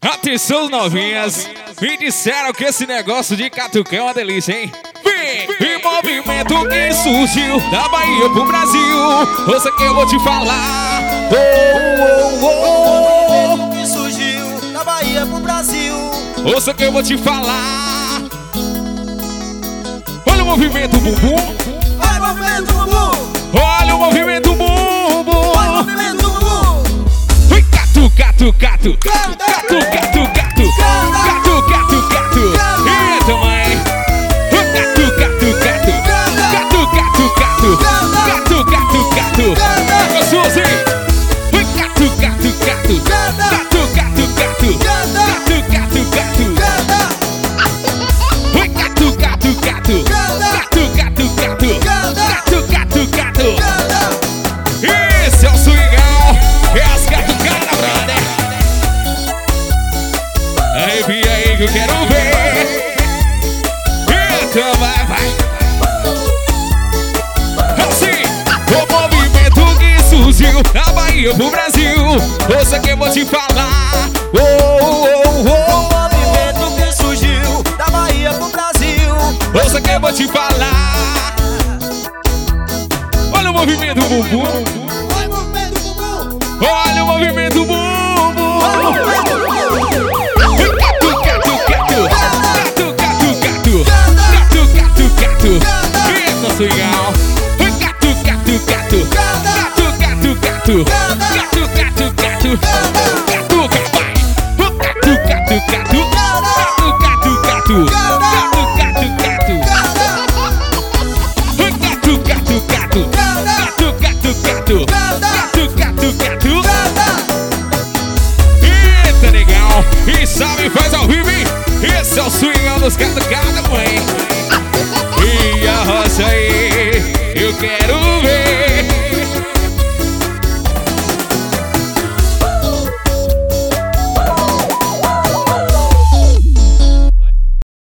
Atenção, novinhas, me disseram que esse negócio de catucão é uma delícia, hein? Vem! E movimento que surgiu da Bahia pro Brasil. Ouça que eu vou te falar. Movimento que surgiu da Bahia pro Brasil. Ouça que eu vou te falar. Olha o movimento bumbum. Vai, movimento bumbum. Olha o movimento bumbum. Vai, movimento bumbum. Ui, catu, catu, catu. Catu, catu, catu. Catu, catu, catu. Eita, mãe. Ui, catu, catu, catu. Catu, catu, catu. Catu, catu, catu. Agora, Suzy. Ui, catu, catu, catu. Catu, catu, catu. Catu, catu, catu. Ui, catu, catu, catu. Catu, catu, catu. Catu, catu, catu. Esse é o swingão. É as catucadas, brother. Arrepia aí que eu quero ver. Então vai. Assim, o movimento que surgiu da Bahia pro Brasil. Ouça que eu vou te falar. O movimento que surgiu da Bahia pro Brasil. Ouça que eu vou te falar. Olha o movimento bumbum. Vai, movimento bumbum. Olha o movimento bumbum. Vai, movimento bumbum. Catu, catu, catu. Catu, catu, catu. Catu, catu, catu. Eita, swingão. Catu, catu, catu. Catu, catu, catu. Catu, catu, catu. Catu, vai. Catu, catu, catu. Catu, catu, catu. Catu, catu, catu. Catu, catu, catu. Catu, catu, catu. Catu, catu, catu. Eita, legal. E sabe, faz ao vivo, hein? Esse é o swingão dos catucadas, mãe. E a roça aí, eu quero ver.